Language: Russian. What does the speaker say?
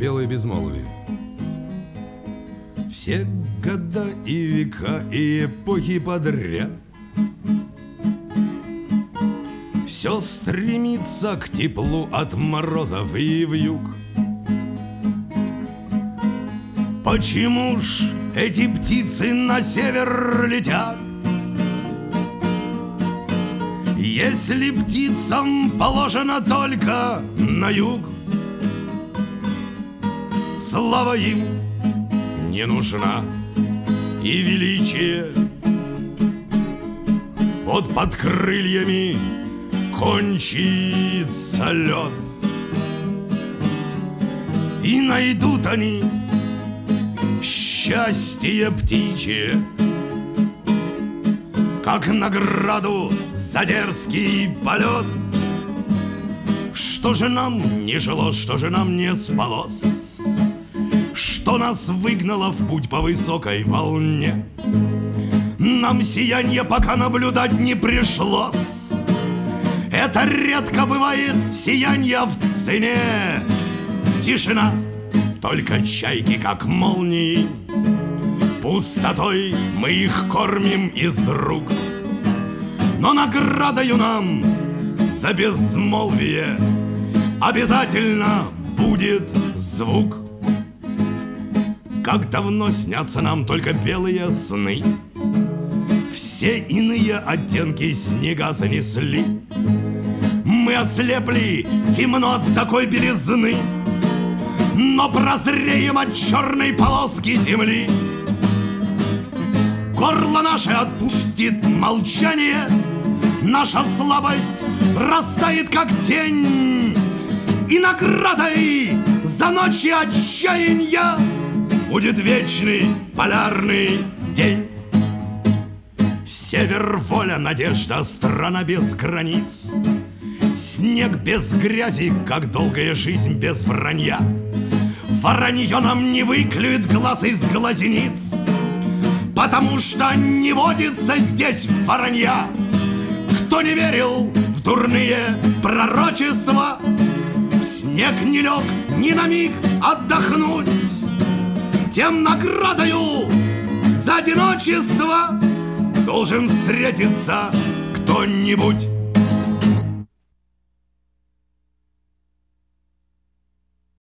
белое безмолвие. Все года и века, и эпохи подряд все стремится к теплу от морозов и вьюг. Почему ж эти птицы на север летят, если птицам положено только на юг? Слава им не нужна и величие, вот под крыльями кончится лед, и найдут они счастье птичье, как награду за дерзкий полет. Что же нам не жилось, что же нам не спалось, что нас выгнало в путь по высокой волне? Нам сиянье пока наблюдать не пришлось, это редко бывает сиянье в цене. Тишина, только чайки, как молнии, пустотой мы их кормим из рук. Но наградою нам за безмолвие обязательно будет звук. Как давно снятся нам только белые сны, все иные оттенки снега занесли. Мы ослепли темно от такой белизны, но прозреем от черной полоски земли. Горло наше отпустит молчание, наша слабость растает, как тень, и наградой за ночи отчаяния будет вечный полярный день. Север, воля, надежда, страна без границ, снег без грязи, как долгая жизнь без вранья. Воронье нам не выклюет глаз из глазениц, потому что не водится здесь воронья. Кто не верил в дурные пророчества, в снег не лег ни на миг отдохнуть, тем наградою за одиночество должен встретиться кто-нибудь.